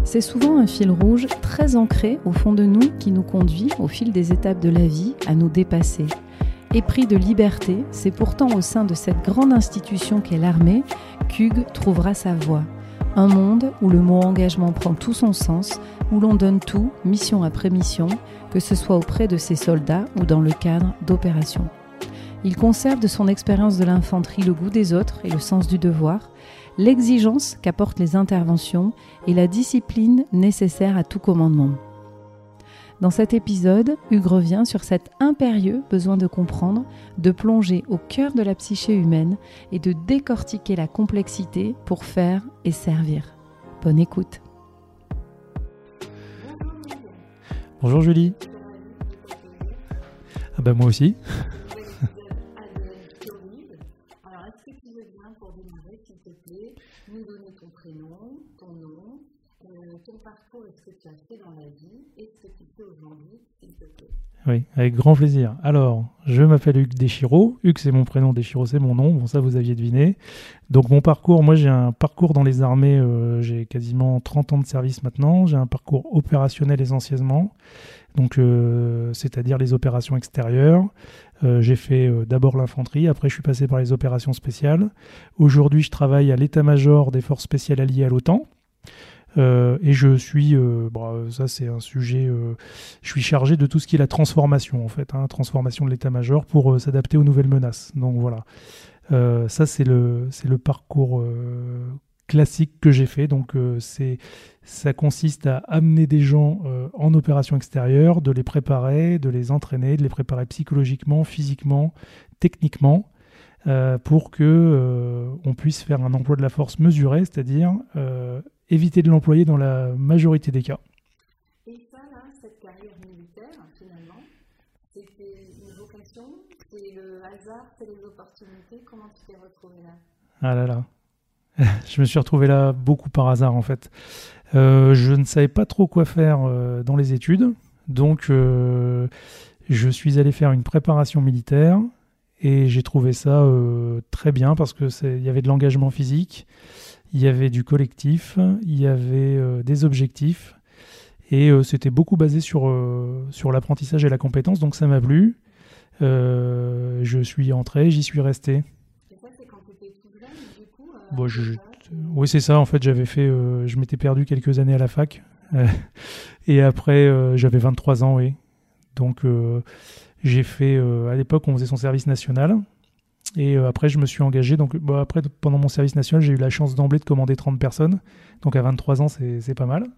C'est souvent un fil rouge très ancré au fond de nous qui nous conduit, au fil des étapes de la vie, à nous dépasser. Épris de liberté, c'est pourtant au sein de cette grande institution qu'est l'armée qu'Hugues trouvera sa voie. Un monde où le mot engagement prend tout son sens, où l'on donne tout, mission après mission, que ce soit auprès de ses soldats ou dans le cadre d'opérations. Il conserve de son expérience de l'infanterie le goût des autres et le sens du devoir, l'exigence qu'apportent les interventions et la discipline nécessaire à tout commandement. Dans cet épisode, Hugues revient sur cet impérieux besoin de comprendre, de plonger au cœur de la psyché humaine et de décortiquer la complexité pour faire et servir. Bonne écoute. Bonjour Julie. Ah bah moi aussi. Alors, est-ce que tu veux bien, pour démarrer, s'il te plaît, nous donner ton prénom, ton nom, ton parcours et ce que tu as fait dans la vie et ce que tu fais aujourd'hui, s'il te plaît. Oui, avec grand plaisir. Alors, je m'appelle Hugues Deschiro. Hugues, c'est mon prénom, Deschiro, c'est mon nom. Bon, ça, vous aviez deviné. Donc, mon parcours, moi, j'ai un parcours dans les armées. J'ai quasiment 30 ans de service maintenant. J'ai un parcours opérationnel essentiellement. Donc, c'est-à-dire les opérations extérieures. J'ai fait d'abord l'infanterie. Après, je suis passé par les opérations spéciales. Aujourd'hui, je travaille à l'état-major des forces spéciales alliées à l'OTAN. Et je suis, ça c'est un sujet, je suis chargé de tout ce qui est la transformation en fait, transformation de l'état-major pour s'adapter aux nouvelles menaces. Donc voilà, ça c'est le parcours classique que j'ai fait. Donc ça consiste à amener des gens en opération extérieure, de les préparer, de les entraîner, de les préparer psychologiquement, physiquement, techniquement. Pour que on puisse faire un emploi de la force mesuré, c'est-à-dire éviter de l'employer dans la majorité des cas. Et ça, là, cette carrière militaire, finalement, c'était une vocation, c'est le hasard, c'est les opportunités, comment tu t'es retrouvé là ? Ah là là, je me suis retrouvé là beaucoup par hasard en fait. Je ne savais pas trop quoi faire dans les études, donc je suis allé faire une préparation militaire. Et j'ai trouvé ça très bien parce que il y avait de l'engagement physique, il y avait du collectif, il y avait des objectifs et c'était beaucoup basé sur l'apprentissage et la compétence, donc ça m'a plu. Je suis entré, j'y suis resté. Et ça, c'est quand tu étais tout jeune, du coup Oui, c'est ça. En fait, je m'étais perdu quelques années à la fac et après, j'avais 23 ans, oui. Donc, j'ai fait, à l'époque, on faisait son service national. Et après, je me suis engagé. Donc, après, pendant mon service national, j'ai eu la chance d'emblée de commander 30 personnes. Donc, à 23 ans, c'est pas mal.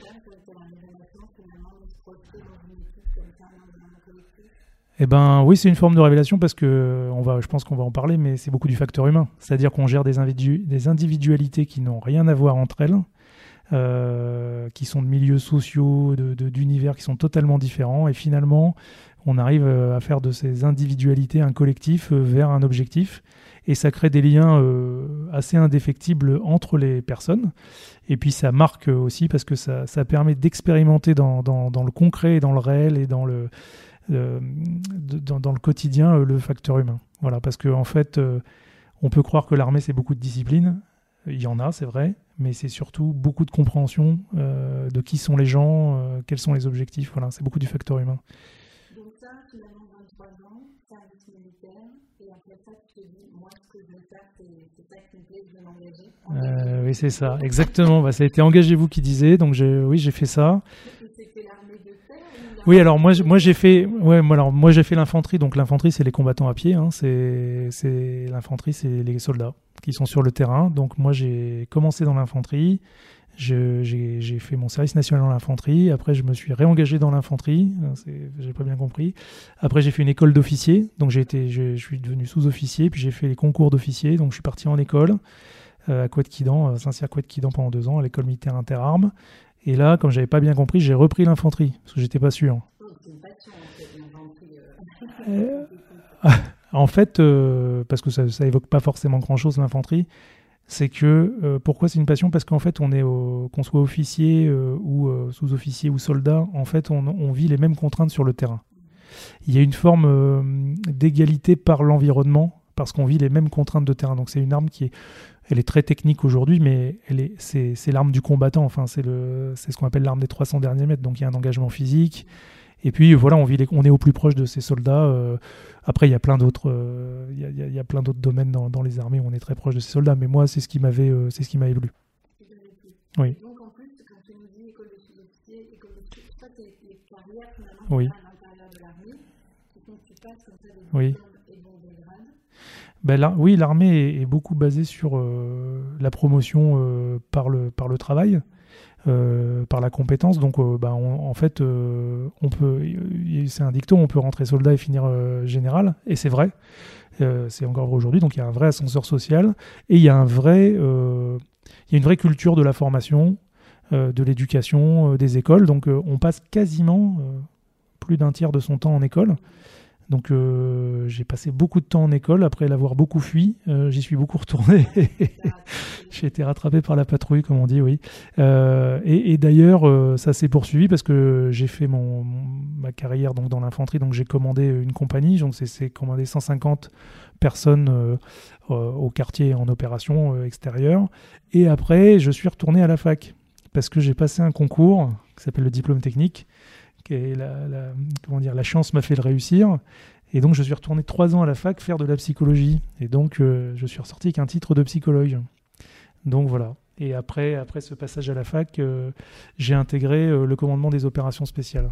Eh ben, oui, c'est une forme de révélation parce que je pense qu'on va en parler, mais c'est beaucoup du facteur humain. C'est-à-dire qu'on gère des individualités qui n'ont rien à voir entre elles. Qui sont de milieux sociaux, d'univers qui sont totalement différents. Et finalement, on arrive à faire de ces individualités un collectif vers un objectif. Et ça crée des liens assez indéfectibles entre les personnes. Et puis ça marque aussi parce que ça permet d'expérimenter dans le concret, dans le réel et dans le quotidien le facteur humain. Voilà, parce qu'en fait, on peut croire que l'armée, c'est beaucoup de discipline. Il y en a, c'est vrai, mais c'est surtout beaucoup de compréhension de qui sont les gens, quels sont les objectifs. Voilà, c'est beaucoup du facteur humain. Donc ça, finalement, 23 ans, service militaire, et après ça, tu te dis, moi, ce que je veux faire, c'est ça qui me plaît, je veux m'engager. Oui, c'est ça, exactement. Ça a été Engagez-vous qui disait, donc j'ai fait ça. C'était l'armée de terre ou Oui, alors moi j'ai fait l'infanterie. Donc l'infanterie, c'est les combattants à pied. C'est l'infanterie, c'est les soldats qui sont sur le terrain. Donc moi j'ai commencé dans l'infanterie. J'ai fait mon service national dans l'infanterie. Après, je me suis réengagé dans l'infanterie. J'ai pas bien compris. Après, j'ai fait une école d'officier. Donc je suis devenu sous-officier. Puis j'ai fait les concours d'officier. Donc je suis parti en école à Couët-Quidan, Saint-Cyr-Couët-Quidan pendant 2 ans, à l'école militaire interarmes. Et là, comme j'avais pas bien compris, j'ai repris l'infanterie parce que j'étais pas sûr. C'est une passion, En fait, parce que ça évoque pas forcément grand-chose l'infanterie, c'est que pourquoi c'est une passion ? Parce qu'en fait, qu'on soit officier ou sous-officier ou soldat, en fait, on vit les mêmes contraintes sur le terrain. Il y a une forme d'égalité par l'environnement parce qu'on vit les mêmes contraintes de terrain. Donc c'est une arme qui est Elle est très technique aujourd'hui, mais c'est l'arme du combattant. Enfin, c'est ce qu'on appelle l'arme des 300 derniers mètres. Donc il y a un engagement physique. Et puis voilà, on est au plus proche de ces soldats. Après, il y a plein d'autres, il y a plein d'autres domaines dans les armées où on est très proche de ces soldats. Mais moi, c'est ce qui m'avait plu. Oui. Donc en plus, quand tu nous dis école de sous-officier, ça c'est les carrières finalement Oui. à l'intérieur de l'armée, qui font que tu passes comme ça des Oui. diplômes et bon des grades. Oui, l'armée est beaucoup basée sur la promotion par le travail, par la compétence. Donc, en fait, on peut, c'est un dicton, on peut rentrer soldat et finir général, et c'est vrai. C'est encore vrai aujourd'hui. Donc, il y a un vrai ascenseur social et il y a une vraie culture de la formation, de l'éducation, des écoles. Donc, on passe quasiment plus d'un tiers de son temps en école. Donc j'ai passé beaucoup de temps en école après l'avoir beaucoup fui. J'y suis beaucoup retourné. J'ai été rattrapé par la patrouille, comme on dit, oui. Et d'ailleurs, ça s'est poursuivi parce que j'ai fait ma carrière donc, dans l'infanterie. Donc j'ai commandé une compagnie. Donc c'est commandé 150 personnes au quartier en opération extérieure. Et après, je suis retourné à la fac parce que j'ai passé un concours qui s'appelle le diplôme technique. Et la chance m'a fait le réussir. Et donc, je suis retourné 3 ans à la fac faire de la psychologie. Et donc, je suis ressorti avec un titre de psychologue. Donc, voilà. Et après ce passage à la fac, j'ai intégré le commandement des opérations spéciales.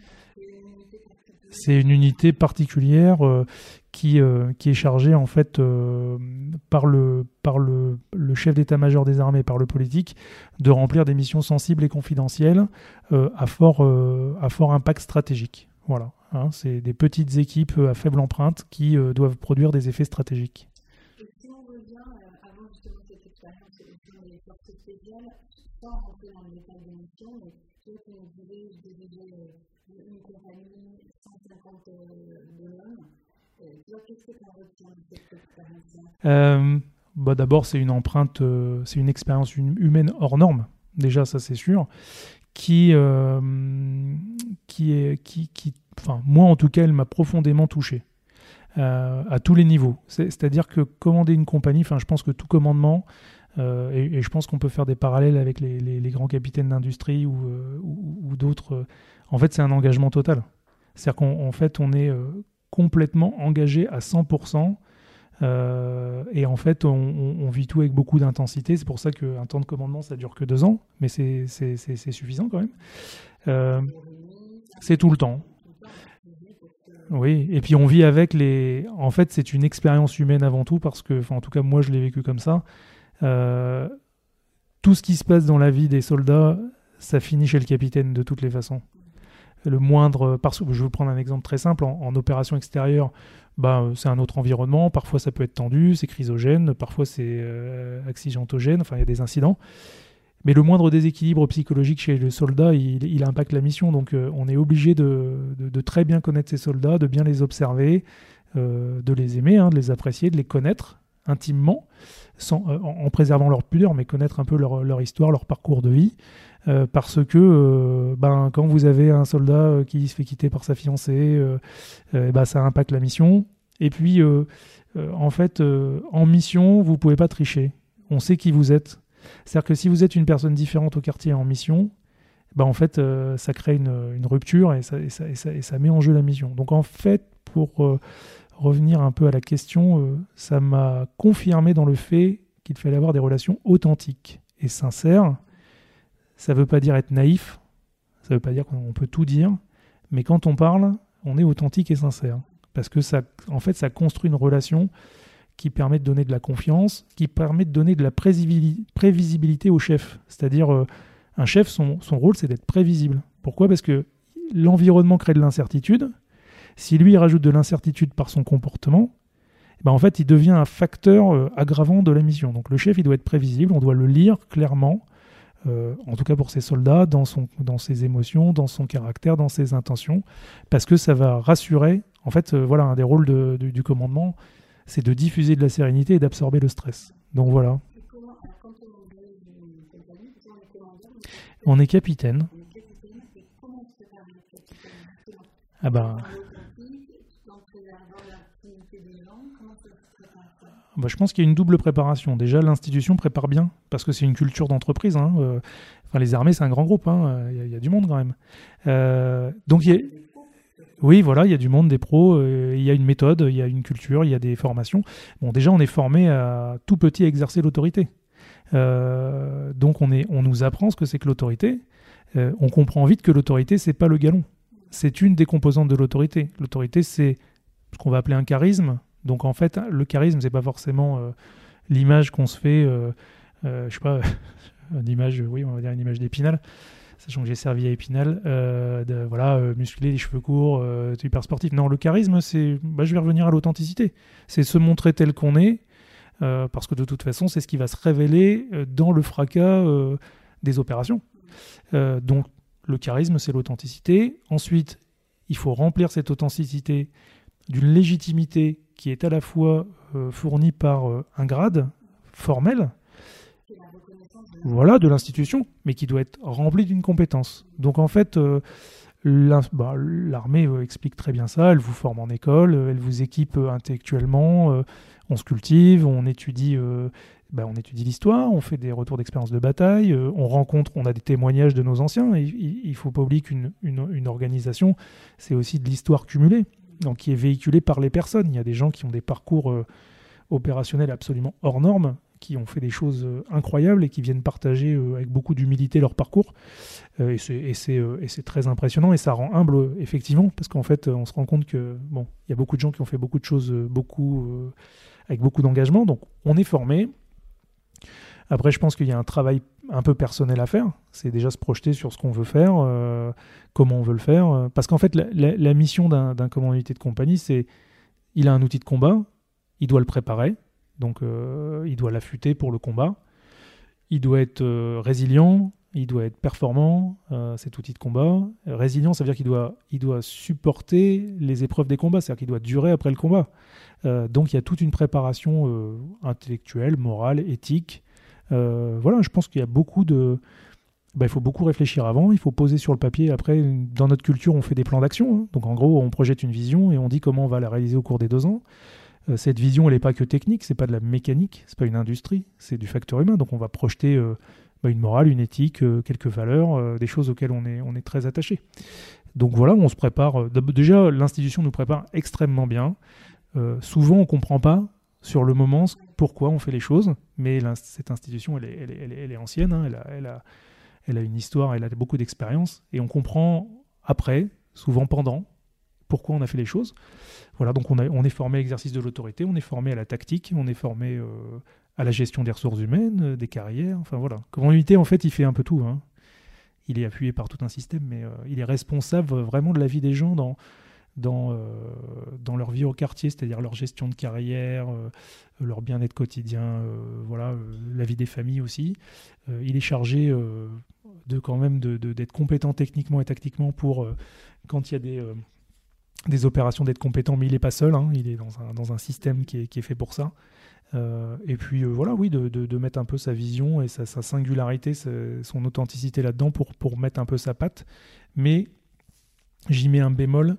C'est une unité particulière qui est chargée, en fait, par le chef d'état-major des armées, par le politique, de remplir des missions sensibles et confidentielles à fort impact stratégique. Voilà. C'est des petites équipes à faible empreinte qui doivent produire des effets stratégiques. Et si on revient avant justement cette expérience sur les forces spéciales, sans rentrer dans le détail des missions, mais toi qui nous disais, je dirigeais une compagnie, 150 bonhommes. Toi, qu'est-ce que tu en retiens de cette expérience-là? D'abord, c'est une empreinte, c'est une expérience humaine hors norme. Déjà, ça c'est sûr. Moi en tout cas, elle m'a profondément touché à tous les niveaux. C'est-à-dire que commander une compagnie, je pense que tout commandement, et je pense qu'on peut faire des parallèles avec les grands capitaines d'industrie ou d'autres, en fait, c'est un engagement total. C'est-à-dire qu'en fait, on est complètement engagé à 100%. Et en fait, on vit tout avec beaucoup d'intensité. C'est pour ça qu'un temps de commandement, ça dure que 2 ans, mais c'est suffisant quand même. C'est tout le temps. Oui, et puis on vit avec les... En fait, c'est une expérience humaine avant tout, parce que, en tout cas, moi, je l'ai vécu comme ça. Tout ce qui se passe dans la vie des soldats, ça finit chez le capitaine de toutes les façons. Le moindre... Je vais vous prendre un exemple très simple. En opération extérieure, c'est un autre environnement. Parfois, ça peut être tendu, c'est chrysogène. Parfois, c'est accidentogène. Enfin, il y a des incidents. Mais le moindre déséquilibre psychologique chez le soldat, il impacte la mission. Donc, on est obligé de très bien connaître ces soldats, de bien les observer, de les aimer, de les apprécier, de les connaître intimement, en préservant leur pudeur, mais connaître un peu leur histoire, leur parcours de vie. Parce que quand vous avez un soldat qui se fait quitter par sa fiancée, ça impacte la mission. Et puis, en fait, en mission, vous ne pouvez pas tricher. On sait qui vous êtes. C'est-à-dire que si vous êtes une personne différente au quartier en mission, en fait, ça crée une rupture et ça met en jeu la mission. Donc en fait, pour revenir un peu à la question, ça m'a confirmé dans le fait qu'il fallait avoir des relations authentiques et sincères. Ça ne veut pas dire être naïf, ça ne veut pas dire qu'on peut tout dire, mais quand on parle, on est authentique et sincère. Parce que ça construit une relation qui permet de donner de la confiance, qui permet de donner de la prévisibilité au chef. C'est-à-dire, un chef, son rôle, c'est d'être prévisible. Pourquoi ? Parce que l'environnement crée de l'incertitude. Si lui, il rajoute de l'incertitude par son comportement, en fait, il devient un facteur aggravant de la mission. Donc le chef, il doit être prévisible, on doit le lire clairement, en tout cas pour ses soldats, dans ses émotions, dans son caractère, dans ses intentions, parce que ça va rassurer. En fait, un des rôles du commandement, c'est de diffuser de la sérénité et d'absorber le stress. Donc voilà. On est capitaine. Je pense qu'il y a une double préparation. Déjà, l'institution prépare bien, parce que c'est une culture d'entreprise. Les armées, c'est un grand groupe. Il y a du monde quand même. Donc, oui, voilà, il y a du monde, des pros. Il y a une méthode, il y a une culture, il y a des formations. Bon, déjà, on est formé à tout petit à exercer l'autorité. Donc, on nous apprend ce que c'est que l'autorité. On comprend vite que l'autorité, c'est pas le galon. C'est une des composantes de l'autorité. L'autorité, c'est ce qu'on va appeler un charisme. Donc en fait, le charisme, c'est pas forcément l'image qu'on se fait, je sais pas, une image, oui, on va dire une image d'Épinal, sachant que j'ai servi à Épinal, musclé, les cheveux courts, hyper sportif. Non, le charisme, c'est, je vais revenir à l'authenticité. C'est se montrer tel qu'on est, parce que de toute façon, c'est ce qui va se révéler dans le fracas des opérations. Donc le charisme, c'est l'authenticité. Ensuite, il faut remplir cette authenticité d'une légitimité qui est à la fois fournie par un grade formel, de l'institution, mais qui doit être rempli d'une compétence. Donc en fait, l'armée explique très bien ça, elle vous forme en école, elle vous équipe intellectuellement, on se cultive, on étudie l'histoire, on fait des retours d'expérience de bataille, on a des témoignages de nos anciens. Il ne faut pas oublier qu'une organisation, c'est aussi de l'histoire cumulée, donc qui est véhiculée par les personnes. Il y a des gens qui ont des parcours opérationnels absolument hors normes, qui ont fait des choses incroyables et qui viennent partager avec beaucoup d'humilité leur parcours. Et c'est très impressionnant et ça rend humble, effectivement, parce qu'en fait, on se rend compte que il y a beaucoup de gens qui ont fait beaucoup de choses avec beaucoup d'engagement. Donc, on est formé. Après, je pense qu'il y a un travail un peu personnel à faire. C'est déjà se projeter sur ce qu'on veut faire, comment on veut le faire. Parce qu'en fait, la mission d'un commandant d'unité de compagnie, c'est il a un outil de combat, il doit le préparer. Donc, il doit l'affûter pour le combat. Il doit être résilient, il doit être performant, cet outil de combat. Résilient, ça veut dire qu'il doit supporter les épreuves des combats, c'est-à-dire qu'il doit durer après le combat. Donc, il y a toute une préparation intellectuelle, morale, éthique. Je pense qu'il y a beaucoup de... il faut beaucoup réfléchir avant, il faut poser sur le papier. Après, dans notre culture, on fait des plans d'action. Donc, en gros, on projette une vision et on dit comment on va la réaliser au cours des 2 ans. Cette vision, elle n'est pas que technique, c'est pas de la mécanique, c'est pas une industrie, c'est du facteur humain. Donc on va projeter une morale, une éthique, quelques valeurs, des choses auxquelles on est très attaché. Donc voilà, on se prépare. Déjà, l'institution nous prépare extrêmement bien. Souvent, on ne comprend pas sur le moment pourquoi on fait les choses, mais cette institution, elle est ancienne, elle a une histoire, elle a beaucoup d'expérience, et on comprend après, souvent pendant, pourquoi on a fait les choses. Voilà, donc on est formé à l'exercice de l'autorité, on est formé à la tactique, on est formé à la gestion des ressources humaines, des carrières, enfin voilà. Commandant d'unité, en fait, il fait un peu tout. Il est appuyé par tout un système, mais il est responsable vraiment de la vie des gens dans leur vie au quartier, c'est-à-dire leur gestion de carrière, leur bien-être quotidien, la vie des familles aussi. Il est chargé d'être compétent techniquement et tactiquement pour, quand il y a des opérations, d'être compétent, mais il n'est pas seul, il est dans un système qui est fait pour ça. Et puis de mettre un peu sa vision et sa singularité, son authenticité là-dedans pour mettre un peu sa patte. Mais j'y mets un bémol.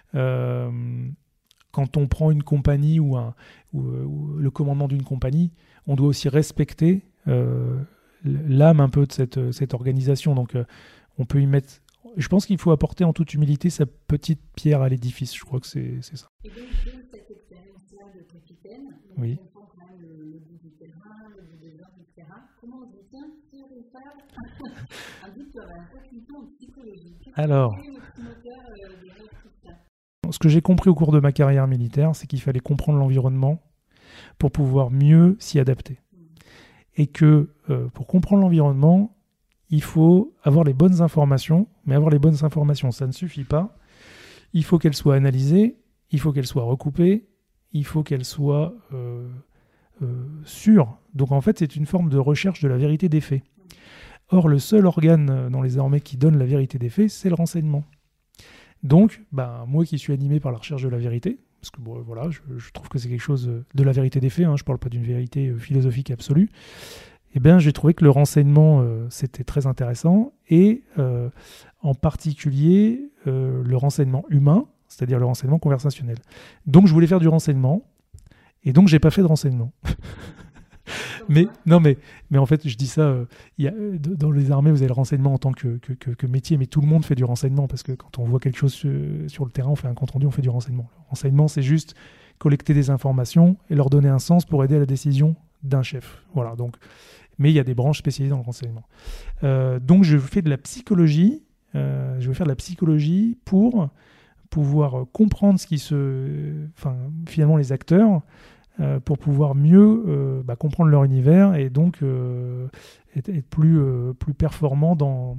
Quand on prend une compagnie ou le commandement d'une compagnie, on doit aussi respecter l'âme un peu de cette organisation. Donc on peut y mettre... Je pense qu'il faut apporter en toute humilité sa petite pierre à l'édifice. Je crois que c'est ça. Et donc, cette expérience-là de capitaine, oui. On comprend quand même le bout du terrain, le bout des gens, etc. Comment on dit, tiens, si on veut faire un doute, un consultant en psychologie, alors, quel est le petit moteur derrière tout ça? Ce que j'ai compris au cours de ma carrière militaire, c'est qu'il fallait comprendre l'environnement pour pouvoir mieux s'y adapter. Et que pour comprendre l'environnement, il faut avoir les bonnes informations, mais avoir les bonnes informations, ça ne suffit pas. Il faut qu'elles soient analysées, il faut qu'elles soient recoupées, il faut qu'elles soient sûres. Donc en fait, c'est une forme de recherche de la vérité des faits. Or, le seul organe dans les armées qui donne la vérité des faits, c'est le renseignement. Donc, moi qui suis animé par la recherche de la vérité, parce que je trouve que c'est quelque chose de la vérité des faits, je ne parle pas d'une vérité philosophique absolue, j'ai trouvé que le renseignement, c'était très intéressant, et en particulier le renseignement humain, c'est-à-dire le renseignement conversationnel. Donc je voulais faire du renseignement, Et donc, j'ai pas fait de renseignement. Mais en fait, je dis ça, dans les armées, vous avez le renseignement en tant que métier, mais tout le monde fait du renseignement, parce que quand on voit quelque chose sur le terrain, on fait un compte-rendu, on fait du renseignement. Le renseignement, c'est juste collecter des informations et leur donner un sens pour aider à la décision d'un chef. Voilà, donc, mais il y a des branches spécialisées dans le renseignement. Donc, je fais de la psychologie. Je vais faire de la psychologie pour pouvoir comprendre finalement les acteurs, pour pouvoir mieux comprendre leur univers et donc être plus performant dans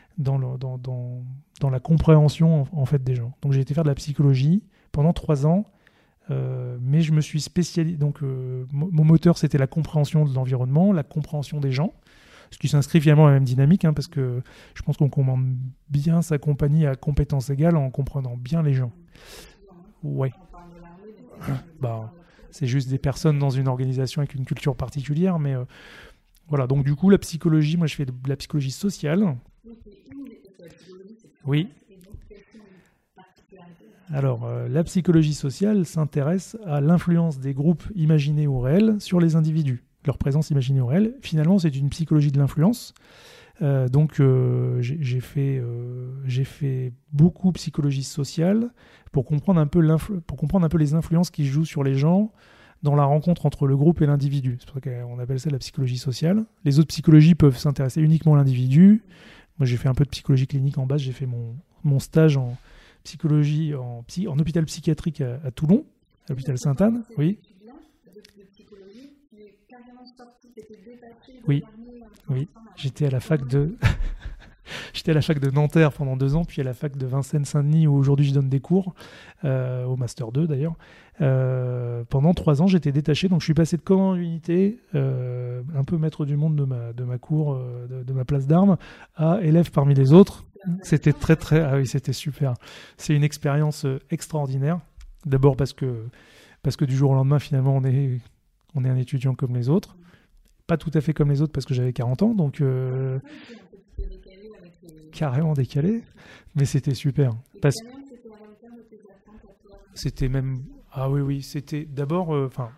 la compréhension en fait des gens. Donc j'ai été faire de la psychologie pendant 3 ans, mais je me suis spécialisé. Donc mon moteur, c'était la compréhension de l'environnement, la compréhension des gens, ce qui s'inscrit finalement dans la même dynamique, parce que je pense qu'on commande bien sa compagnie à compétences égales en comprenant bien les gens. Ouais. C'est juste des personnes dans une organisation avec une culture particulière, mais voilà. Donc du coup, la psychologie, moi je fais de la psychologie sociale. Oui. Alors, la psychologie sociale s'intéresse à l'influence des groupes imaginés ou réels sur les individus, leur présence imaginée ou réelle. Finalement, c'est une psychologie de l'influence. Donc, j'ai fait beaucoup de psychologie sociale pour comprendre un peu les influences qui jouent sur les gens dans la rencontre entre le groupe et l'individu. C'est pour ça qu'on appelle ça la psychologie sociale. Les autres psychologies peuvent s'intéresser uniquement à l'individu. Moi, j'ai fait un peu de psychologie clinique en base. J'ai fait mon stage en psychologie en hôpital psychiatrique à Toulon, à l'hôpital Sainte-Anne. Oui. Oui. J'étais à la fac de Nanterre pendant 2 ans, puis à la fac de Vincennes-Saint-Denis, où aujourd'hui je donne des cours, au Master 2 d'ailleurs. Pendant 3 ans, j'étais détaché, donc je suis passé de commandant d'unité, un peu maître du monde de ma cour, de ma place d'armes, à élève parmi les autres. C'était ah oui, c'était super. C'est une expérience extraordinaire. D'abord parce que du jour au lendemain, finalement, on est un étudiant comme les autres. Pas tout à fait comme les autres parce que j'avais 40 ans, donc carrément décalé, mais c'était super. C'était même... Ah oui, c'était d'abord...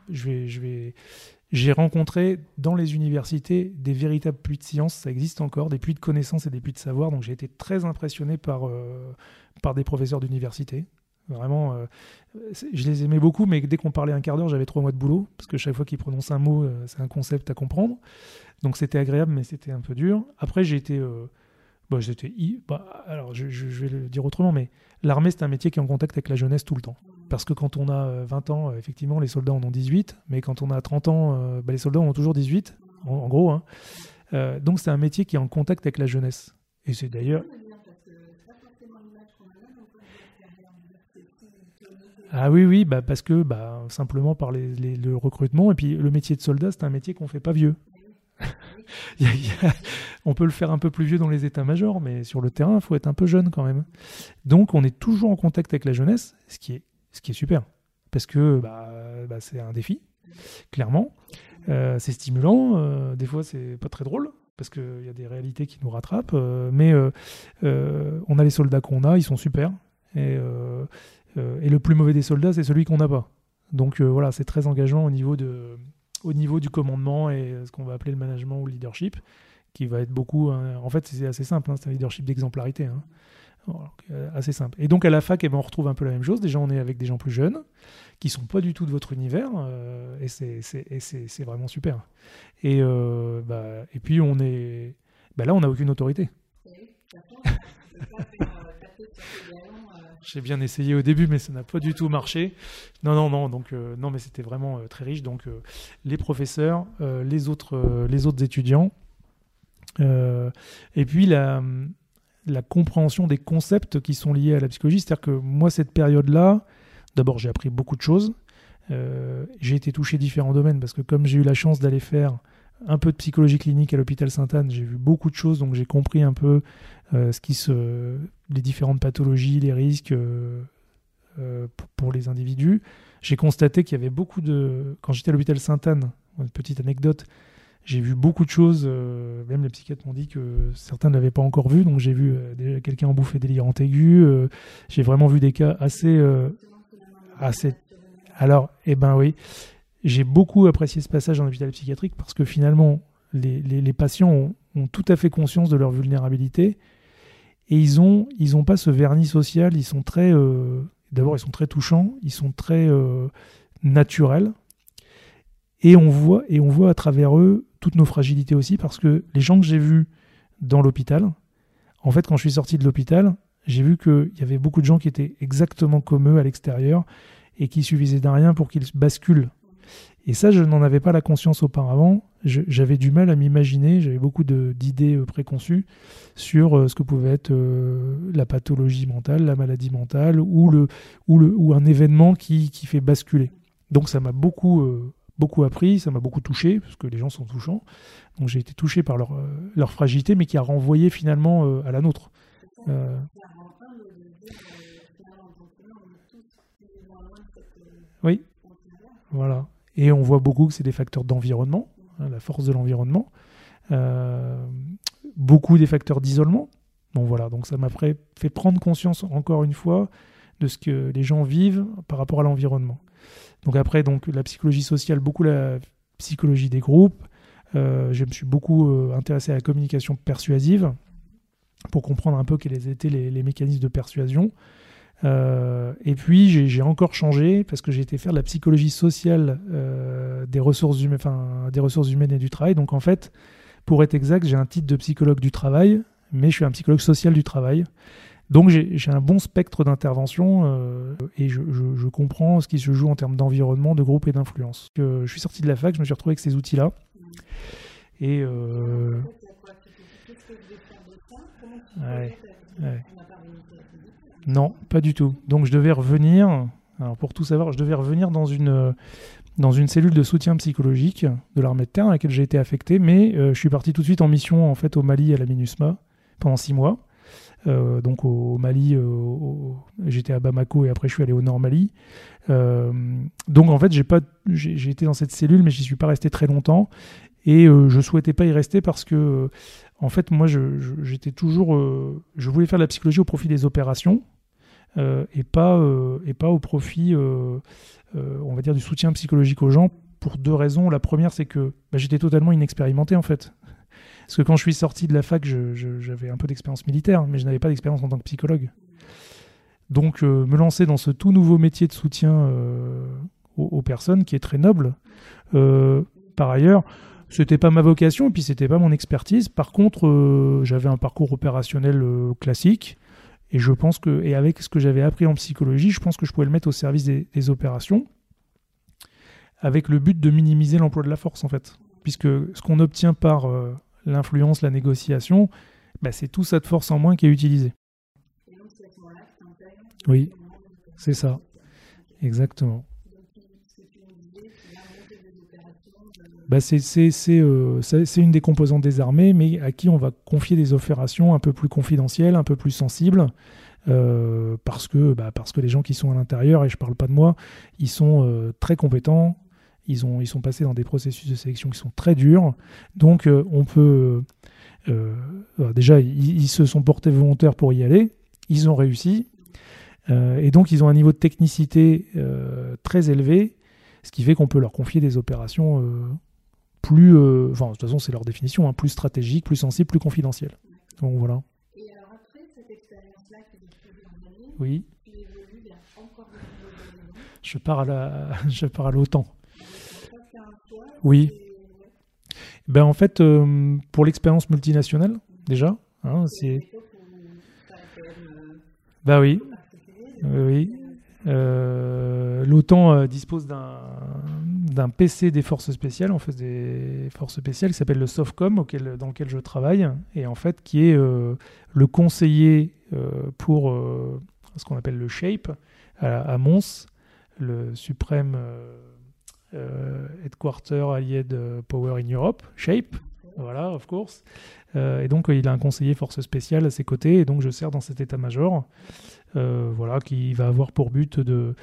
J'ai rencontré dans les universités des véritables puits de science, ça existe encore, des puits de connaissances et des puits de savoir, donc j'ai été très impressionné par des professeurs d'université. Vraiment, je les aimais beaucoup, mais dès qu'on parlait un quart d'heure, j'avais 3 mois de boulot, parce que chaque fois qu'ils prononcent un mot, c'est un concept à comprendre. Donc c'était agréable, mais c'était un peu dur. Après, j'ai été... alors, je vais le dire autrement, mais l'armée, c'est un métier qui est en contact avec la jeunesse tout le temps. Parce que quand on a 20 ans, effectivement, les soldats en ont 18, mais quand on a 30 ans, les soldats en ont toujours 18, en gros. Donc c'est un métier qui est en contact avec la jeunesse. Et c'est d'ailleurs... Ah oui, parce que simplement par le recrutement, et puis le métier de soldat, c'est un métier qu'on ne fait pas vieux. On peut le faire un peu plus vieux dans les états-majors, mais sur le terrain, il faut être un peu jeune quand même. Donc on est toujours en contact avec la jeunesse, ce qui est super, parce que c'est un défi, clairement. C'est stimulant, des fois c'est pas très drôle, parce qu'il y a des réalités qui nous rattrapent, mais on a les soldats qu'on a, ils sont super, et le plus mauvais des soldats, c'est celui qu'on n'a pas. Donc voilà, c'est très engageant au niveau du commandement et ce qu'on va appeler le management ou le leadership, qui va être beaucoup... en fait, c'est assez simple, c'est un leadership d'exemplarité. Assez simple. Et donc, à la fac, on retrouve un peu la même chose. Déjà, on est avec des gens plus jeunes, qui ne sont pas du tout de votre univers, et c'est vraiment super. Et puis, on est... là, on n'a aucune autorité. J'ai bien essayé au début, mais ça n'a pas du tout marché. Non. Donc, non, mais c'était vraiment très riche. Donc, les professeurs, les autres étudiants, et puis la compréhension des concepts qui sont liés à la psychologie. C'est-à-dire que moi, cette période-là, d'abord, j'ai appris beaucoup de choses. J'ai été touché différents domaines parce que comme j'ai eu la chance d'aller faire un peu de psychologie clinique à l'hôpital Sainte-Anne, j'ai vu beaucoup de choses, donc j'ai compris un peu les différentes pathologies, les risques pour les individus. J'ai constaté qu'il y avait beaucoup de... Quand j'étais à l'hôpital Sainte-Anne, une petite anecdote, j'ai vu beaucoup de choses, même les psychiatres m'ont dit que certains ne l'avaient pas encore vu, donc j'ai vu quelqu'un en bouffée délirante aiguë, j'ai vraiment vu des cas assez... Alors, oui, j'ai beaucoup apprécié ce passage en hôpital psychiatrique parce que finalement, les patients ont tout à fait conscience de leur vulnérabilité et ils ont pas ce vernis social. Ils sont très, d'abord, ils sont très touchants, ils sont très naturels et on voit à travers eux toutes nos fragilités aussi parce que les gens que j'ai vus dans l'hôpital, en fait, quand je suis sorti de l'hôpital, j'ai vu qu'il y avait beaucoup de gens qui étaient exactement comme eux à l'extérieur et qui suffisaient d'un rien pour qu'ils basculent. Et ça, je n'en avais pas la conscience auparavant. J'avais du mal à m'imaginer, j'avais beaucoup d'idées préconçues sur ce que pouvait être la pathologie mentale, la maladie mentale ou un événement qui fait basculer. Donc ça m'a beaucoup appris, ça m'a beaucoup touché, parce que les gens sont touchants. Donc j'ai été touché par leur fragilité, mais qui a renvoyé finalement à la nôtre. Oui, voilà. Et on voit beaucoup que c'est des facteurs d'environnement, la force de l'environnement, beaucoup des facteurs d'isolement. Bon voilà, donc ça m'a fait prendre conscience encore une fois de ce que les gens vivent par rapport à l'environnement. Donc après, la psychologie sociale, beaucoup la psychologie des groupes. Je me suis beaucoup intéressé à la communication persuasive pour comprendre un peu quels étaient les mécanismes de persuasion. Et puis j'ai encore changé parce que j'ai été faire de la psychologie sociale des ressources humaines et du travail. Donc en fait, pour être exact, j'ai un titre de psychologue du travail, mais je suis un psychologue social du travail. Donc j'ai un bon spectre d'intervention et je comprends ce qui se joue en termes d'environnement, de groupe et d'influence. Je suis sorti de la fac, je me suis retrouvé avec ces outils-là. Et ouais. Non, pas du tout. Donc je devais revenir, alors pour tout savoir, dans une cellule de soutien psychologique de l'armée de terre à laquelle j'ai été affecté, mais je suis parti tout de suite en mission en fait au Mali à la MINUSMA pendant 6 mois. Donc au Mali, j'étais à Bamako et après je suis allé au Nord Mali. Donc en fait j'ai été dans cette cellule, mais j'y suis pas resté très longtemps et je souhaitais pas y rester parce que en fait moi j'étais toujours, je voulais faire de la psychologie au profit des opérations et pas au profit, on va dire, du soutien psychologique aux gens pour 2 raisons. La première, c'est que j'étais totalement inexpérimenté en fait. Parce que quand je suis sorti de la fac, j'avais un peu d'expérience militaire, mais je n'avais pas d'expérience en tant que psychologue. Donc, me lancer dans ce tout nouveau métier de soutien aux personnes, qui est très noble. Par ailleurs, c'était pas ma vocation, et puis c'était pas mon expertise. Par contre, j'avais un parcours opérationnel classique, et je pense que, et avec ce que j'avais appris en psychologie, je pense que je pouvais le mettre au service des opérations, avec le but de minimiser l'emploi de la force, en fait. Puisque ce qu'on obtient par l'influence, la négociation, c'est tout ça de force en moins qui est utilisé. Oui, c'est ça. Exactement. C'est une des composantes des armées, mais à qui on va confier des opérations un peu plus confidentielles, un peu plus sensibles, parce que les gens qui sont à l'intérieur, et je ne parle pas de moi, ils sont très compétents. Ils sont passés dans des processus de sélection qui sont très durs. Donc, on peut... déjà, ils se sont portés volontaires pour y aller. Ils ont réussi. Et donc, ils ont un niveau de technicité très élevé, ce qui fait qu'on peut leur confier des opérations plus... de toute façon, c'est leur définition, plus stratégiques, plus sensibles, plus confidentielles. Donc, voilà. Et alors, après cette expérience-là que vous avez menée, oui. tu évolues vers encore de nouveaux éléments. Je pars à l'OTAN. Oui. En fait, pour l'expérience multinationale, déjà, c'est... oui. Oui. L'OTAN dispose d'un PC des forces spéciales, en fait, des forces spéciales, qui s'appelle le SOFCOM, dans lequel je travaille, et en fait, qui est le conseiller pour ce qu'on appelle le SHAPE, à Mons, le suprême... Headquarter Allied Power in Europe, SHAPE, voilà, of course. Et donc, il a un conseiller force spéciale à ses côtés, et donc je sers dans cet état-major, qui va avoir pour but de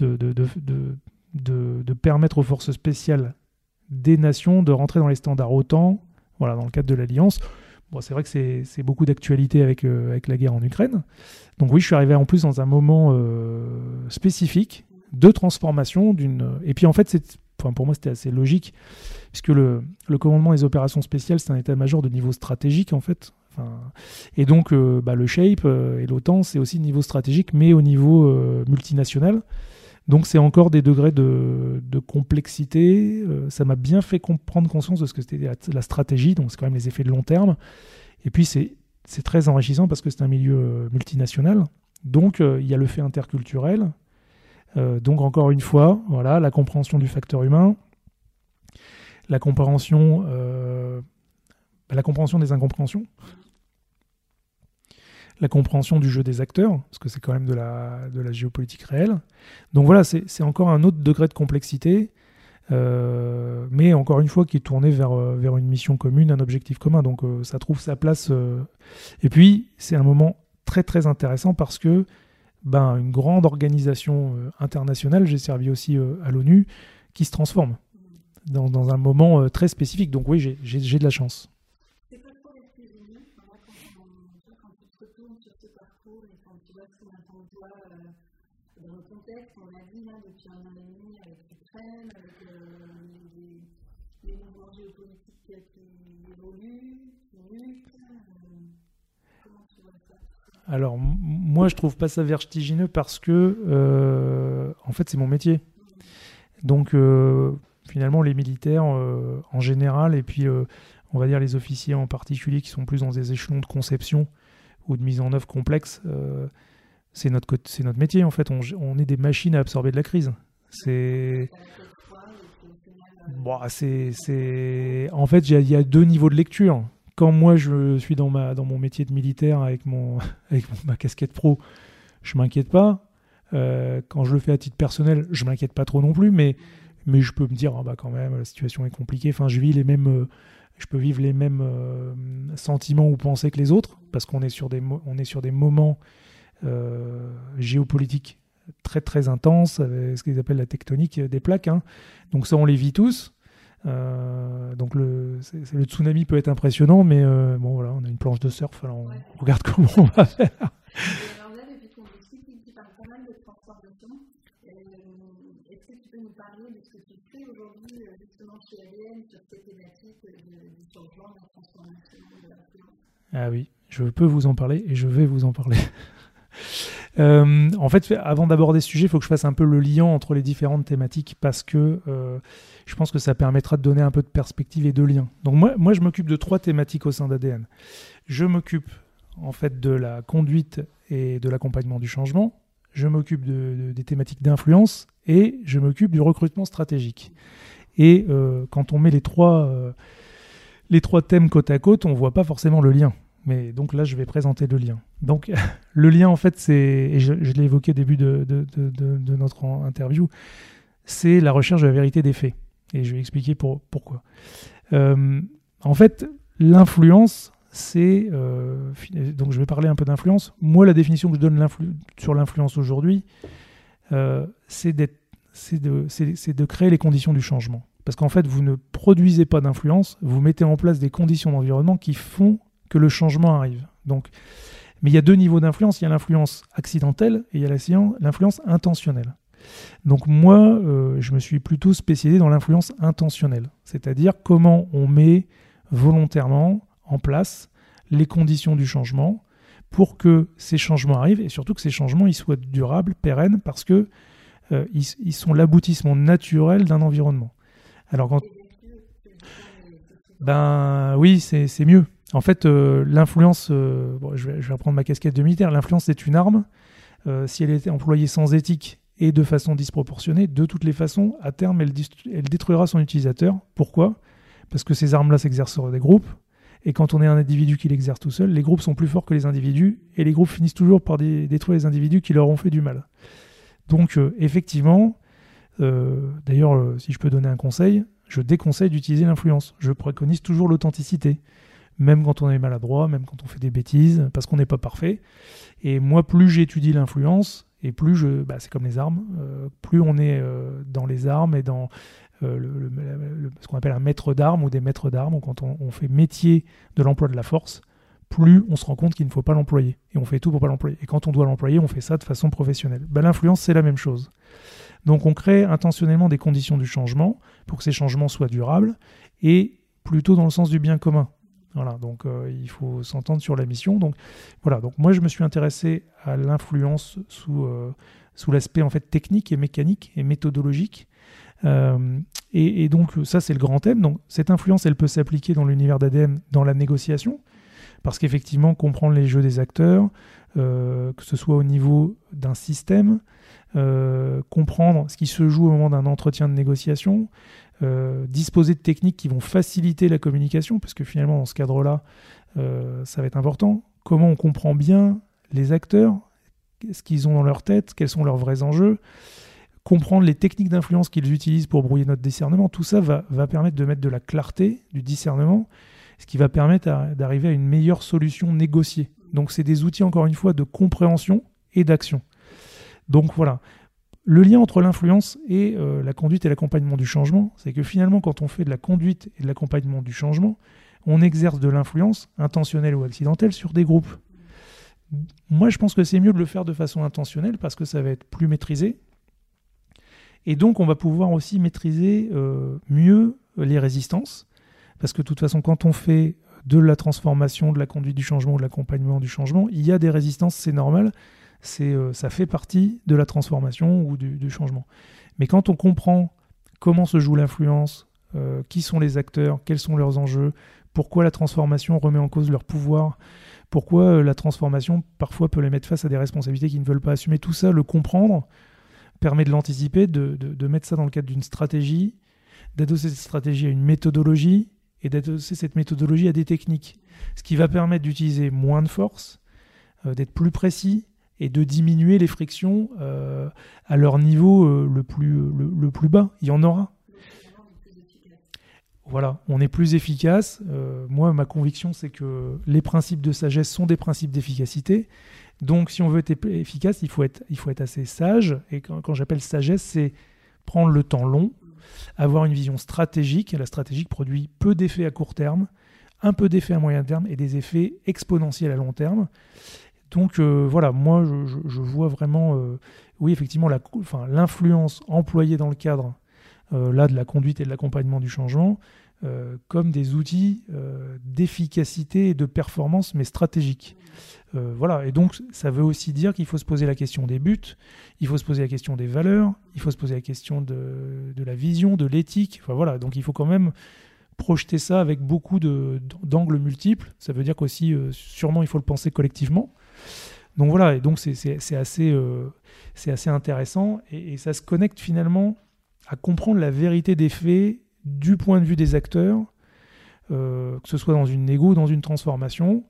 permettre aux forces spéciales des nations de rentrer dans les standards OTAN, dans le cadre de l'Alliance. Bon, c'est vrai que c'est beaucoup d'actualité avec la guerre en Ukraine. Donc oui, je suis arrivé en plus dans un moment spécifique de transformation et puis en fait, pour moi, c'était assez logique, puisque le commandement des opérations spéciales, c'est un état-major de niveau stratégique, en fait. Et donc, le SHAPE et l'OTAN, c'est aussi niveau stratégique, mais au niveau multinational. Donc, c'est encore des degrés de complexité. Ça m'a bien fait prendre conscience de ce que c'était la stratégie, donc c'est quand même les effets de long terme. Et puis, c'est très enrichissant parce que c'est un milieu multinational. Donc, il y a le fait interculturel. Donc, encore une fois, voilà, la compréhension du facteur humain, la compréhension des incompréhensions, la compréhension du jeu des acteurs, parce que c'est quand même de la géopolitique réelle. Donc voilà, c'est encore un autre degré de complexité, mais encore une fois qui est tourné vers une mission commune, un objectif commun. Donc ça trouve sa place. Et puis, c'est un moment très très intéressant parce que une grande organisation internationale, j'ai servi aussi à l'ONU, qui se transforme dans un moment très spécifique. Donc oui, j'ai de la chance. Dans le contexte, on a dit depuis un an et demi avec l'Ukraine, avec les mouvements géopolitiques qui évoluent, qui mutent, comment tu vois ça? Alors, moi, je trouve pas ça vertigineux parce que, en fait, c'est mon métier. Donc, finalement, les militaires, en général, et puis, on va dire les officiers en particulier, qui sont plus dans des échelons de conception ou de mise en œuvre complexe, c'est notre métier, en fait. On est des machines à absorber de la crise. En fait, il y a deux niveaux de lecture. Quand moi, je suis dans mon métier de militaire avec ma casquette pro, je m'inquiète pas. Quand je le fais à titre personnel, je m'inquiète pas trop non plus, mais je peux me dire, quand même, la situation est compliquée. Enfin, je peux vivre les mêmes sentiments ou pensées que les autres, parce qu'on est sur des moments géopolitiques très très intenses, avec ce qu'ils appellent la tectonique des plaques. Donc ça, on les vit tous. Donc le tsunami peut être impressionnant, mais voilà, on a une planche de surf, alors on regarde comment on va faire. Alors là, depuis qu'on discute, tu parles pas mal de transformation. Est-ce que tu peux nous parler de ce que tu fais aujourd'hui, justement chez ADN, sur ces thématiques du changement, de la transformation, de l'influence? Ah oui, je peux vous en parler et je vais vous en parler. En fait, avant d'aborder ce sujet, il faut que je fasse un peu le lien entre les différentes thématiques parce que je pense que ça permettra de donner un peu de perspective et de lien. Donc moi je m'occupe de 3 thématiques au sein d'ADN. Je m'occupe en fait de la conduite et de l'accompagnement du changement. Je m'occupe des thématiques d'influence et je m'occupe du recrutement stratégique. Et quand on met les trois thèmes côte à côte, on ne voit pas forcément le lien. Mais donc là, je vais présenter le lien. Donc le lien, en fait, et je l'ai évoqué au début de notre interview, c'est la recherche de la vérité des faits. Et je vais expliquer pourquoi. En fait, l'influence, c'est... donc je vais parler un peu d'influence. Moi, la définition que je donne sur l'influence aujourd'hui, c'est de créer les conditions du changement. Parce qu'en fait, vous ne produisez pas d'influence, vous mettez en place des conditions d'environnement qui font que le changement arrive. Mais il y a 2 niveaux d'influence. Il y a l'influence accidentelle et il y a l'influence intentionnelle. Donc moi, je me suis plutôt spécialisé dans l'influence intentionnelle. C'est-à-dire comment on met volontairement en place les conditions du changement pour que ces changements arrivent et surtout que ces changements ils soient durables, pérennes, parce que ils sont l'aboutissement naturel d'un environnement. Alors oui, c'est mieux. En fait, l'influence, je vais reprendre ma casquette de militaire, l'influence c'est une arme. Si elle est employée sans éthique et de façon disproportionnée, de toutes les façons, à terme, elle détruira son utilisateur. Pourquoi ? Parce que ces armes-là s'exercent sur des groupes, et quand on est un individu qui l'exerce tout seul, les groupes sont plus forts que les individus, et les groupes finissent toujours par détruire les individus qui leur ont fait du mal. Donc, effectivement, d'ailleurs, si je peux donner un conseil, je déconseille d'utiliser l'influence. Je préconise toujours l'authenticité. Même quand on est maladroit, même quand on fait des bêtises, parce qu'on n'est pas parfait. Et moi, plus j'étudie l'influence, et plus c'est comme les armes, plus on est dans les armes et dans ce qu'on appelle un maître d'armes ou des maîtres d'armes, ou quand on fait métier de l'emploi de la force, plus on se rend compte qu'il ne faut pas l'employer. Et on fait tout pour pas l'employer. Et quand on doit l'employer, on fait ça de façon professionnelle. L'influence, c'est la même chose. Donc on crée intentionnellement des conditions du changement pour que ces changements soient durables et plutôt dans le sens du bien commun. Voilà, donc il faut s'entendre sur la mission. Donc voilà, donc moi je me suis intéressé à l'influence sous l'aspect en fait technique et mécanique et méthodologique. Et donc ça c'est le grand thème. Donc cette influence elle peut s'appliquer dans l'univers d'ADM dans la négociation, parce qu'effectivement comprendre les jeux des acteurs, que ce soit au niveau d'un système, comprendre ce qui se joue au moment d'un entretien de négociation, disposer de techniques qui vont faciliter la communication, parce que finalement dans ce cadre-là, ça va être important. Comment on comprend bien les acteurs, ce qu'ils ont dans leur tête, quels sont leurs vrais enjeux, comprendre les techniques d'influence qu'ils utilisent pour brouiller notre discernement, tout ça va permettre de mettre de la clarté, du discernement, ce qui va permettre d'arriver à une meilleure solution négociée. Donc c'est des outils encore une fois de compréhension et d'action. Donc voilà. Le lien entre l'influence et la conduite et l'accompagnement du changement, c'est que finalement, quand on fait de la conduite et de l'accompagnement du changement, on exerce de l'influence, intentionnelle ou accidentelle, sur des groupes. Moi, je pense que c'est mieux de le faire de façon intentionnelle parce que ça va être plus maîtrisé. Et donc, on va pouvoir aussi maîtriser mieux les résistances. Parce que de toute façon, quand on fait de la transformation, de la conduite du changement ou de l'accompagnement du changement, il y a des résistances, c'est normal. Ça fait partie de la transformation ou du changement. Mais quand on comprend comment se joue l'influence, qui sont les acteurs, quels sont leurs enjeux, pourquoi la transformation remet en cause leur pouvoir, pourquoi la transformation parfois peut les mettre face à des responsabilités qu'ils ne veulent pas assumer, tout ça, le comprendre, permet de l'anticiper, de mettre ça dans le cadre d'une stratégie, d'adosser cette stratégie à une méthodologie et d'adosser cette méthodologie à des techniques. Ce qui va permettre d'utiliser moins de force, d'être plus précis, et de diminuer les frictions à leur niveau le plus bas. Il y en aura. Voilà, on est plus efficace. Moi, ma conviction, c'est que les principes de sagesse sont des principes d'efficacité. Donc, si on veut être efficace, il faut être assez sage. Et quand j'appelle sagesse, c'est prendre le temps long, avoir une vision stratégique. Et la stratégie produit peu d'effets à court terme, un peu d'effets à moyen terme et des effets exponentiels à long terme. Donc voilà, moi je vois vraiment, oui effectivement, l'influence employée dans le cadre là de la conduite et de l'accompagnement du changement comme des outils d'efficacité et de performance, mais stratégiques. Voilà, et donc ça veut aussi dire qu'il faut se poser la question des buts, il faut se poser la question des valeurs, il faut se poser la question de la vision, de l'éthique. Enfin voilà, donc il faut quand même projeter ça avec beaucoup d'angles multiples. Ça veut dire qu'aussi, sûrement, il faut le penser collectivement. Donc voilà, et donc c'est assez intéressant et ça se connecte finalement à comprendre la vérité des faits du point de vue des acteurs, que ce soit dans une négo ou dans une transformation.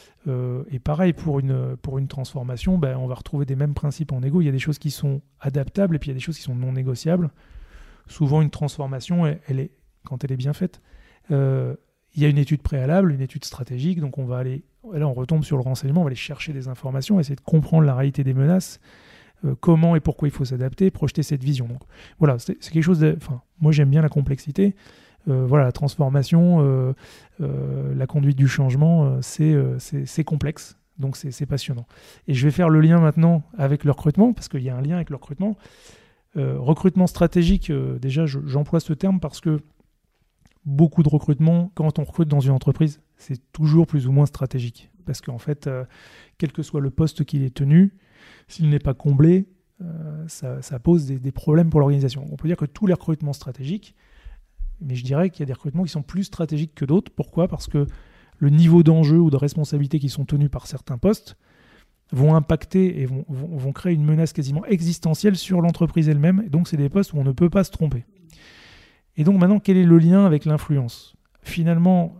Et pareil, pour une transformation, on va retrouver des mêmes principes en négo. Il y a des choses qui sont adaptables et puis il y a des choses qui sont non négociables. Souvent, une transformation, quand elle est bien faite, il y a une étude préalable, une étude stratégique, donc on va aller, là on retombe sur le renseignement, on va aller chercher des informations, essayer de comprendre la réalité des menaces, comment et pourquoi il faut s'adapter, projeter cette vision. Donc voilà, c'est quelque chose moi j'aime bien la complexité, voilà, la transformation, la conduite du changement, c'est complexe, donc c'est passionnant. Et je vais faire le lien maintenant avec le recrutement, parce qu'il y a un lien avec le recrutement. Recrutement stratégique, déjà j'emploie ce terme parce que beaucoup de recrutement, quand on recrute dans une entreprise, c'est toujours plus ou moins stratégique. Parce qu'en fait, quel que soit le poste qui est tenu, s'il n'est pas comblé, ça pose des problèmes pour l'organisation. On peut dire que tous les recrutements stratégiques, mais je dirais qu'il y a des recrutements qui sont plus stratégiques que d'autres. Pourquoi ? Parce que le niveau d'enjeu ou de responsabilité qui sont tenus par certains postes vont impacter et vont créer une menace quasiment existentielle sur l'entreprise elle-même. Et donc, c'est des postes où on ne peut pas se tromper. Et donc maintenant, quel est le lien avec l'influence ? Finalement,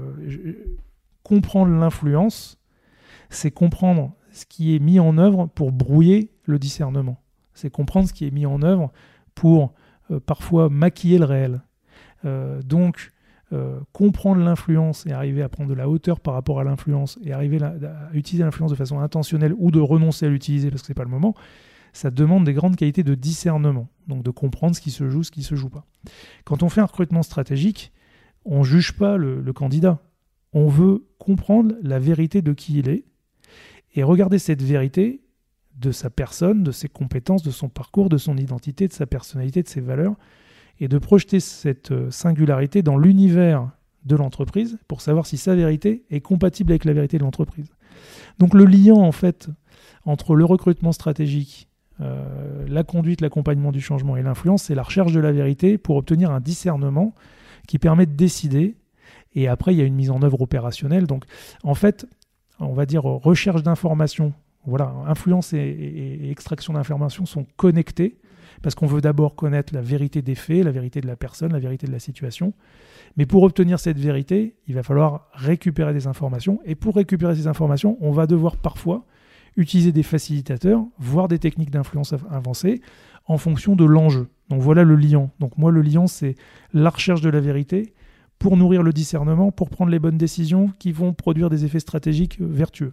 comprendre l'influence, c'est comprendre ce qui est mis en œuvre pour brouiller le discernement. C'est comprendre ce qui est mis en œuvre pour parfois maquiller le réel. Donc, comprendre l'influence et arriver à prendre de la hauteur par rapport à l'influence et arriver à utiliser l'influence de façon intentionnelle ou de renoncer à l'utiliser parce que ce n'est pas le moment, ça demande des grandes qualités de discernement, donc de comprendre ce qui se joue, ce qui ne se joue pas. Quand on fait un recrutement stratégique, on ne juge pas le candidat. on veut comprendre la vérité de qui il est et regarder cette vérité de sa personne, de ses compétences, de son parcours, de son identité, de sa personnalité, de ses valeurs, et de projeter cette singularité dans l'univers de l'entreprise pour savoir si sa vérité est compatible avec la vérité de l'entreprise. Donc le lien en fait entre le recrutement stratégique, la conduite, l'accompagnement du changement et l'influence, c'est la recherche de la vérité pour obtenir un discernement qui permet de décider. Et après, il y a une mise en œuvre opérationnelle. Donc en fait, on va dire recherche d'informations, voilà, influence et extraction d'informations sont connectés parce qu'on veut d'abord connaître la vérité des faits, la vérité de la personne, la vérité de la situation. Mais pour obtenir cette vérité, il va falloir récupérer des informations. Et pour récupérer ces informations, on va devoir parfois utiliser des facilitateurs, voire des techniques d'influence avancées en fonction de l'enjeu. Donc voilà le liant. Donc moi, le liant, c'est la recherche de la vérité pour nourrir le discernement, pour prendre les bonnes décisions qui vont produire des effets stratégiques vertueux.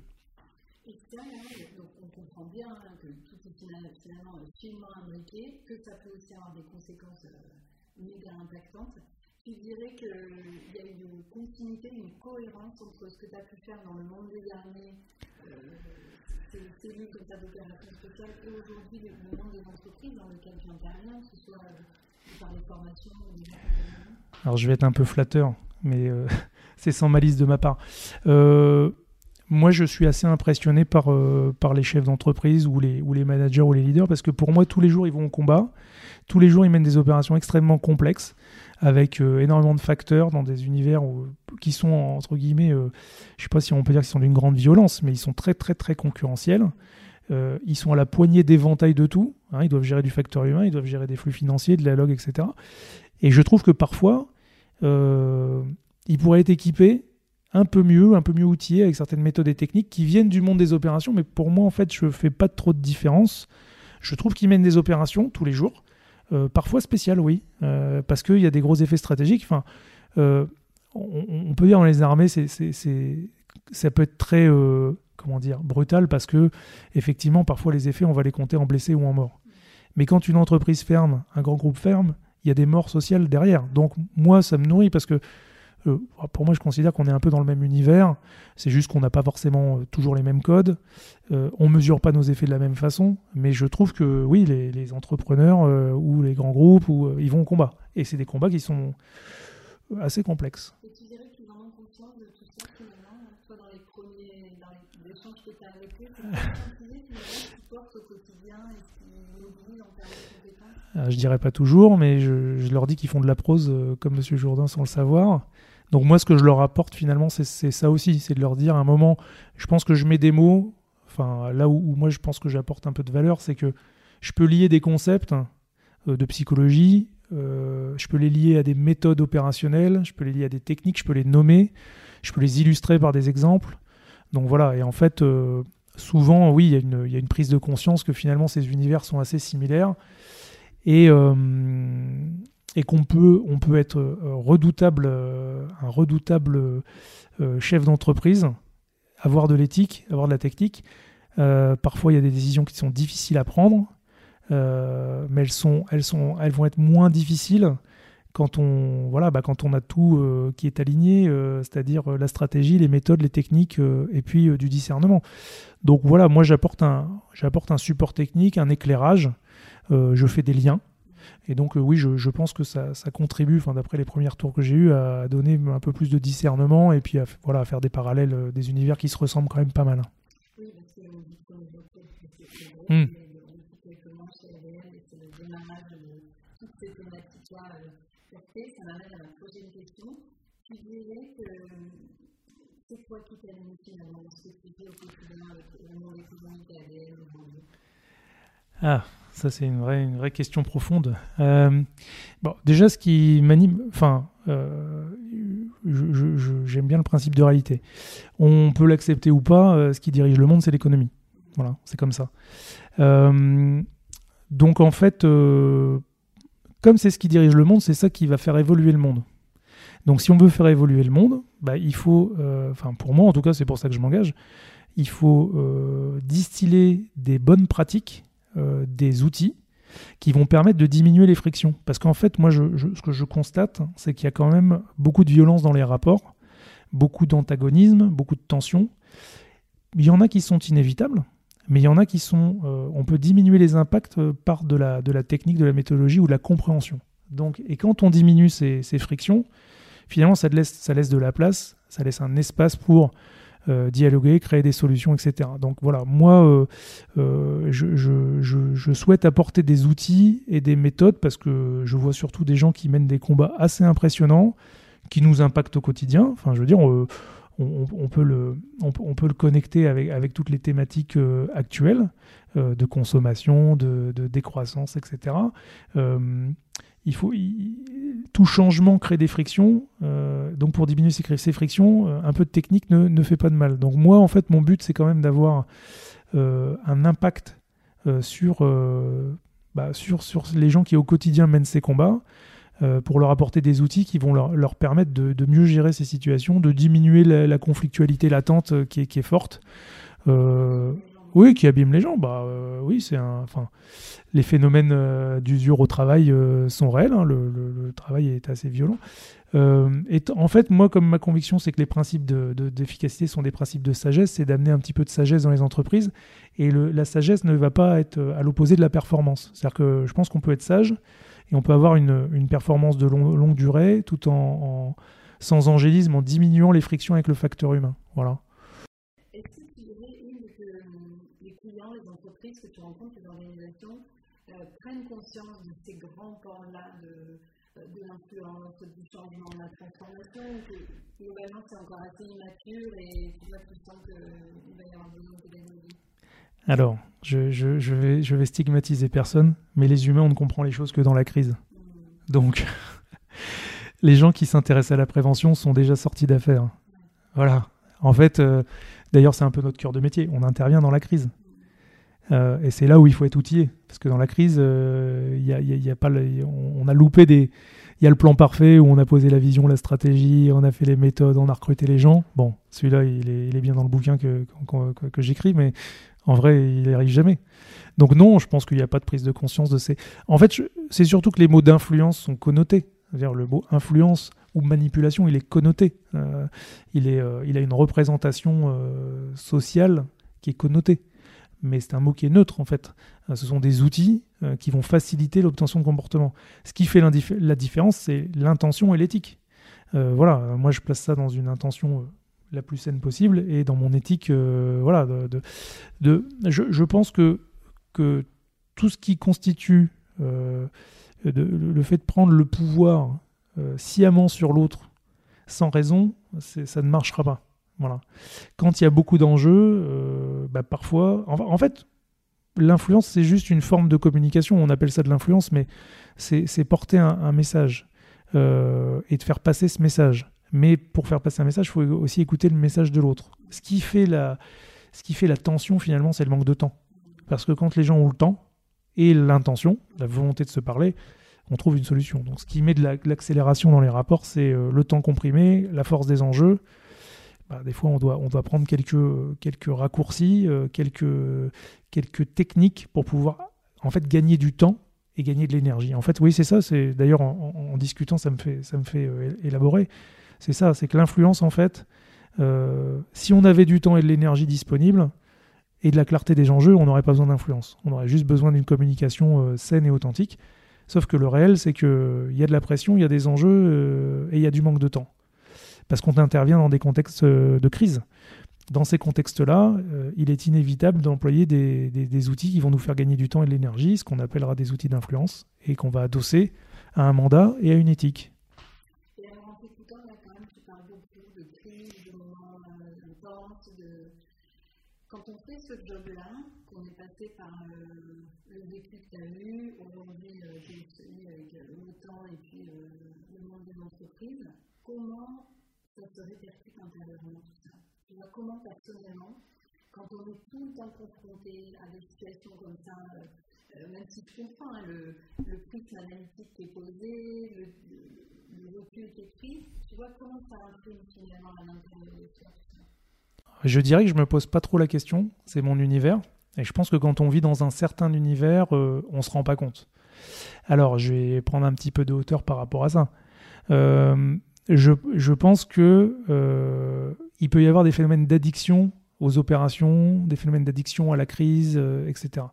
On comprend bien que tout est finalement finement imbriqué, que ça peut aussi avoir des conséquences méga impactantes. Tu dirais qu'il y a une continuité, une cohérence entre ce que tu as pu faire dans le monde des armées, ces cellules comme ça d'opération spéciale, et aujourd'hui le monde des entreprises dans lequel tu interviens, que ce soit par les formations ou les accompagnements. Alors je vais être un peu flatteur, mais c'est sans malice de ma part. Moi, je suis assez impressionné par les chefs d'entreprise ou les managers ou les leaders, parce que pour moi, tous les jours, ils vont au combat. Tous les jours, ils mènent des opérations extrêmement complexes, avec énormément de facteurs dans des univers qui sont, entre guillemets, je ne sais pas si on peut dire qu'ils sont d'une grande violence, mais ils sont très, très, très concurrentiels. Ils sont à la poignée d'éventail de tout. Hein, ils doivent gérer du facteur humain, ils doivent gérer des flux financiers, de la log, etc. Et je trouve que parfois, ils pourraient être équipés un peu mieux outillés avec certaines méthodes et techniques qui viennent du monde des opérations, mais pour moi, en fait, je ne fais pas trop de différence. Je trouve qu'ils mènent des opérations tous les jours, parfois spéciales, oui, parce qu'il y a des gros effets stratégiques. Enfin, on peut dire dans les armées, ça peut être très brutal, parce que effectivement, parfois, les effets, on va les compter en blessés ou en morts. Mais quand une entreprise ferme, un grand groupe ferme, il y a des morts sociales derrière. Donc, moi, ça me nourrit parce que pour moi, je considère qu'on est un peu dans le même univers. C'est juste qu'on n'a pas forcément toujours les mêmes codes. On ne mesure pas nos effets de la même façon. Mais je trouve que, oui, les entrepreneurs ou les grands groupes, ils vont au combat. Et c'est des combats qui sont assez complexes. Et tu dirais qu'ils en ont conscience de tout ça, finalement, toi, dans les échanges que tu as avec eux, c'est conscientisé, finalement, ce qu'ils portent au quotidien et ce qu'ils mobilisent en termes de compétences? Je dirais pas toujours, mais je leur dis qu'ils font de la prose comme M. Jourdain sans le savoir. Donc moi, ce que je leur apporte finalement, c'est ça aussi, c'est de leur dire à un moment, je pense que je mets des mots, enfin là où moi je pense que j'apporte un peu de valeur, c'est que je peux lier des concepts de psychologie, je peux les lier à des méthodes opérationnelles, je peux les lier à des techniques, je peux les nommer, je peux les illustrer par des exemples. Donc voilà, et en fait, souvent, oui, il y a une prise de conscience que finalement ces univers sont assez similaires et qu'on peut être un redoutable chef d'entreprise, avoir de l'éthique, avoir de la technique. Parfois, il y a des décisions qui sont difficiles à prendre, mais elles vont être moins difficiles quand on a tout qui est aligné, c'est-à-dire la stratégie, les méthodes, les techniques, et puis du discernement. Donc voilà, moi j'apporte un support technique, un éclairage, je fais des liens. Et donc oui, je pense que ça contribue, d'après les premiers retours que j'ai eus, à donner un peu plus de discernement et puis à faire des parallèles, des univers qui se ressemblent quand même pas mal. Oui, parce que on dit qu'on comment chez ADL, et c'est le démarrage de toutes ces thématiques-là portées. Ça m'amène à ma prochaine question. Tu dirais que c'est quoi qui t'anime finalement dans ce que tu fais au quotidien avec le monde économique ADL aujourd'hui? Ah, ça c'est une vraie question profonde. Déjà, ce qui m'anime, j'aime bien le principe de réalité. On peut l'accepter ou pas, ce qui dirige le monde, c'est l'économie. Voilà, c'est comme ça. Donc en fait, comme c'est ce qui dirige le monde, c'est ça qui va faire évoluer le monde. Donc si on veut faire évoluer le monde, il faut, pour moi en tout cas, c'est pour ça que je m'engage, il faut distiller des bonnes pratiques, des outils qui vont permettre de diminuer les frictions. Parce qu'en fait, moi, ce que je constate, c'est qu'il y a quand même beaucoup de violence dans les rapports, beaucoup d'antagonisme, beaucoup de tension. Il y en a qui sont inévitables, mais il y en a qui sont... on peut diminuer les impacts par de la technique, de la méthodologie ou de la compréhension. Donc, et quand on diminue ces frictions, finalement, ça laisse de la place, ça laisse un espace pour dialoguer, créer des solutions, etc. Donc voilà, moi, je souhaite apporter des outils et des méthodes parce que je vois surtout des gens qui mènent des combats assez impressionnants, qui nous impactent au quotidien. Enfin, je veux dire, on peut le connecter avec toutes les thématiques actuelles de consommation, de décroissance, etc. Tout changement crée des frictions, donc pour diminuer ces frictions, un peu de technique ne fait pas de mal. Donc moi, en fait, mon but, c'est quand même d'avoir un impact sur les gens qui au quotidien mènent ces combats, pour leur apporter des outils qui vont leur permettre de mieux gérer ces situations, de diminuer la conflictualité latente qui est forte. Oui, qui abîme les gens. Oui, les phénomènes d'usure au travail sont réels. Hein, le travail est assez violent. En fait, moi, comme ma conviction, c'est que les principes d'efficacité sont des principes de sagesse, c'est d'amener un petit peu de sagesse dans les entreprises. Et la sagesse ne va pas être à l'opposé de la performance. C'est-à-dire que je pense qu'on peut être sage et on peut avoir une performance de longue durée tout sans angélisme, en diminuant les frictions avec le facteur humain. Voilà. Entreprises que tu rencontres, les organisations, prennent conscience de ces grands pans-là de l'influence, du changement, de la transformation, ou que globalement c'est encore assez immature et tu sens qu'il va y avoir besoin de pédagogie? Alors, je vais stigmatiser personne, mais les humains, on ne comprend les choses que dans la crise. Donc, les gens qui s'intéressent à la prévention sont déjà sortis d'affaires. Voilà. En fait, d'ailleurs, c'est un peu notre cœur de métier. On intervient dans la crise. Et c'est là où il faut être outillé, parce que dans la crise, on a loupé il y a le plan parfait où on a posé la vision, la stratégie, on a fait les méthodes, on a recruté les gens. Bon, celui-là, il est bien dans le bouquin que j'écris, mais en vrai, il n'arrive jamais. Donc non, je pense qu'il n'y a pas de prise de conscience de ces... En fait, c'est surtout que les mots d'influence sont connotés. C'est-à-dire le mot influence ou manipulation, il est connoté. Il a une représentation sociale qui est connotée. Mais c'est un mot qui est neutre, en fait. Ce sont des outils qui vont faciliter l'obtention de comportement. Ce qui fait la différence, c'est l'intention et l'éthique. Voilà, moi, je place ça dans une intention la plus saine possible, et dans mon éthique, voilà, je pense que tout ce qui constitue le fait de prendre le pouvoir sciemment sur l'autre, sans raison, ça ne marchera pas. Voilà. Quand il y a beaucoup d'enjeux, parfois... En fait, l'influence, c'est juste une forme de communication. On appelle ça de l'influence, mais c'est porter un message et de faire passer ce message. Mais pour faire passer un message, il faut aussi écouter le message de l'autre. Ce qui fait la tension, finalement, c'est le manque de temps. Parce que quand les gens ont le temps et l'intention, la volonté de se parler, on trouve une solution. Donc, ce qui met de l'accélération dans les rapports, c'est le temps comprimé, la force des enjeux. Des fois, on doit prendre quelques raccourcis, quelques techniques pour pouvoir en fait gagner du temps et gagner de l'énergie. En fait, oui, c'est ça. C'est d'ailleurs en discutant, ça me fait élaborer. C'est ça, c'est que l'influence, en fait, si on avait du temps et de l'énergie disponible et de la clarté des enjeux, on n'aurait pas besoin d'influence. On aurait juste besoin d'une communication saine et authentique. Sauf que le réel, c'est qu'il y a de la pression, il y a des enjeux et il y a du manque de temps. Parce qu'on intervient dans des contextes de crise. Dans ces contextes-là, il est inévitable d'employer des outils qui vont nous faire gagner du temps et de l'énergie, ce qu'on appellera des outils d'influence, et qu'on va adosser à un mandat et à une éthique. Et alors, en t'écoutant, là, quand même, tu parles beaucoup de crise, de moments intenses, Quand on fait ce job-là, qu'on est passé par le vécu que tu as eu, aujourd'hui, tu es celui avec l'OTAN et puis le monde des entreprises, comment ça se répercute intérieurement tout ça? Tu vois, comment personnellement, quand on est tout le temps confronté à des situations comme ça, même si tu comprends le prisme analytique qui est posé, le recul qui est pris, tu vois comment ça influe finalement à l'intérieur de toi? Je dirais que je ne me pose pas trop la question, c'est mon univers, et je pense que quand on vit dans un certain univers, on ne se rend pas compte. Alors, je vais prendre un petit peu de hauteur par rapport à ça. je pense que il peut y avoir des phénomènes d'addiction aux opérations, des phénomènes d'addiction à la crise, etc.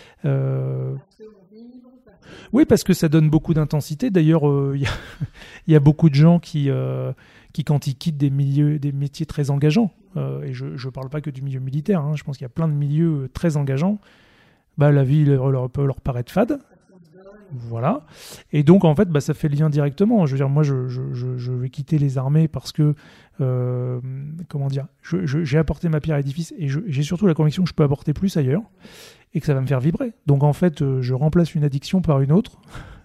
Oui, parce que ça donne beaucoup d'intensité. D'ailleurs, il y a beaucoup de gens qui, quand ils quittent des métiers très engageants, et je ne parle pas que du milieu militaire, je pense qu'il y a plein de milieux très engageants, la vie peut leur paraître fade. Voilà. Et donc, en fait, ça fait le lien directement. Je veux dire, moi, je vais quitter les armées parce que, j'ai apporté ma pierre à l'édifice et j'ai surtout la conviction que je peux apporter plus ailleurs et que ça va me faire vibrer. Donc, en fait, je remplace une addiction par une autre.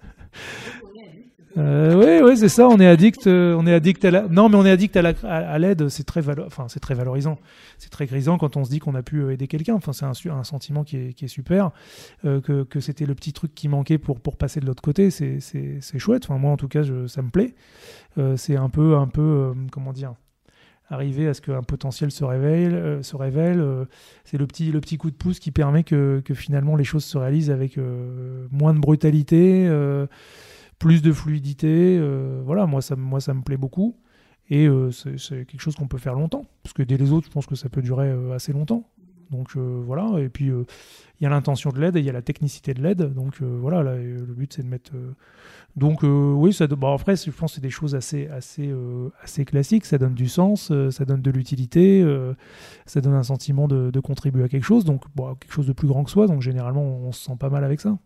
Oui, c'est ça. On est addict à la. Non, mais on est addict à l'aide. C'est très valorisant. C'est très grisant quand on se dit qu'on a pu aider quelqu'un. Enfin, c'est un sentiment qui est super. Que c'était le petit truc qui manquait pour passer de l'autre côté. C'est chouette. Enfin, moi, en tout cas, ça me plaît. C'est un peu, comment dire, arriver à ce qu'un potentiel se révèle. C'est le petit coup de pouce qui permet que finalement les choses se réalisent avec moins de brutalité. Plus de fluidité, voilà, moi ça me plaît beaucoup et c'est quelque chose qu'on peut faire longtemps parce que dès les autres je pense que ça peut durer assez longtemps, donc voilà. Et puis il y a l'intention de l'aide et il y a la technicité de l'aide, donc voilà, là, le but c'est de mettre oui, ça, après je pense que c'est des choses assez classiques, ça donne du sens, ça donne de l'utilité, ça donne un sentiment de contribuer à quelque chose, donc quelque chose de plus grand que soi, donc généralement on se sent pas mal avec ça.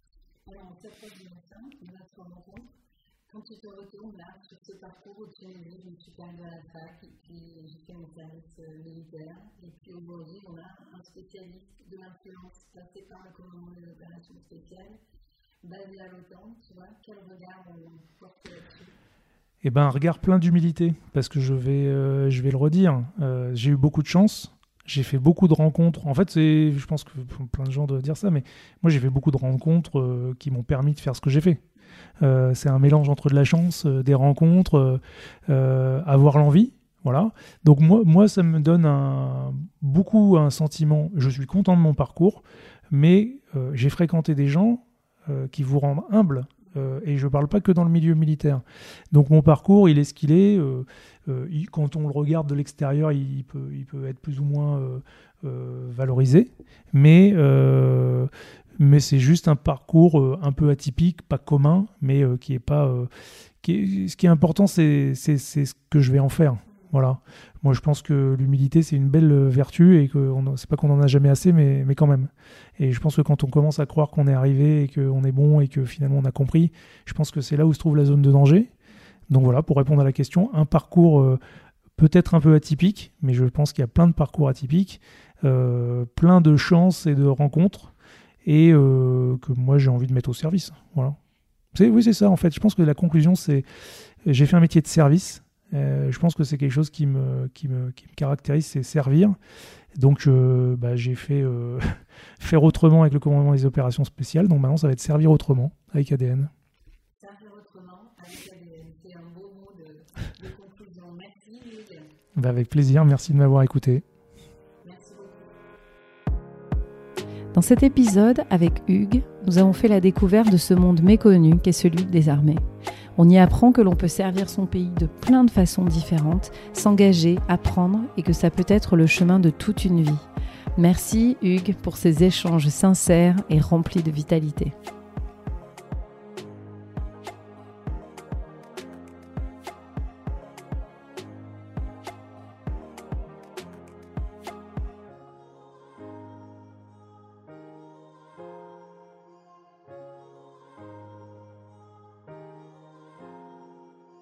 Quand tu te retournes là sur ce parcours où tu as eu une super de la fac et puis jusqu'à mon service militaire, et puis aujourd'hui on a un spécialiste de l'influence placé par le commandement des opérations spéciales, basé à l'OTAN, tu vois, quel regard on porte là-dessus? Un regard plein d'humilité, parce que je vais le redire, j'ai eu beaucoup de chance. J'ai fait beaucoup de rencontres. En fait, je pense que plein de gens doivent dire ça, mais moi j'ai fait beaucoup de rencontres qui m'ont permis de faire ce que j'ai fait. C'est un mélange entre de la chance, des rencontres, avoir l'envie, voilà. Donc moi ça me donne beaucoup un sentiment. Je suis content de mon parcours, mais j'ai fréquenté des gens qui vous rendent humble. Et je ne parle pas que dans le milieu militaire. Donc mon parcours, il est ce qu'il est. Quand on le regarde de l'extérieur, il peut être plus ou moins valorisé. Mais c'est juste un parcours un peu atypique, pas commun, mais qui est pas. Ce qui est important, c'est ce que je vais en faire. Voilà. Moi, je pense que l'humilité, c'est une belle vertu et que c'est pas qu'on en a jamais assez, mais quand même. Et je pense que quand on commence à croire qu'on est arrivé et qu'on est bon et que finalement on a compris, je pense que c'est là où se trouve la zone de danger. Donc voilà, pour répondre à la question, un parcours peut-être un peu atypique, mais je pense qu'il y a plein de parcours atypiques, plein de chances et de rencontres, et que moi j'ai envie de mettre au service. Voilà. Oui, c'est ça en fait. Je pense que la conclusion, c'est j'ai fait un métier de service. Je pense que c'est quelque chose qui me caractérise, c'est servir. Donc j'ai fait faire autrement avec le commandement des opérations spéciales. Donc maintenant ça va être servir autrement avec ADN. Servir autrement avec ADN, c'est un beau mot de conclusion. Merci Hugues. Avec plaisir, merci de m'avoir écouté. Merci beaucoup. Dans cet épisode, avec Hugues, nous avons fait la découverte de ce monde méconnu qu'est celui des armées. On y apprend que l'on peut servir son pays de plein de façons différentes, s'engager, apprendre et que ça peut être le chemin de toute une vie. Merci Hugues pour ces échanges sincères et remplis de vitalité.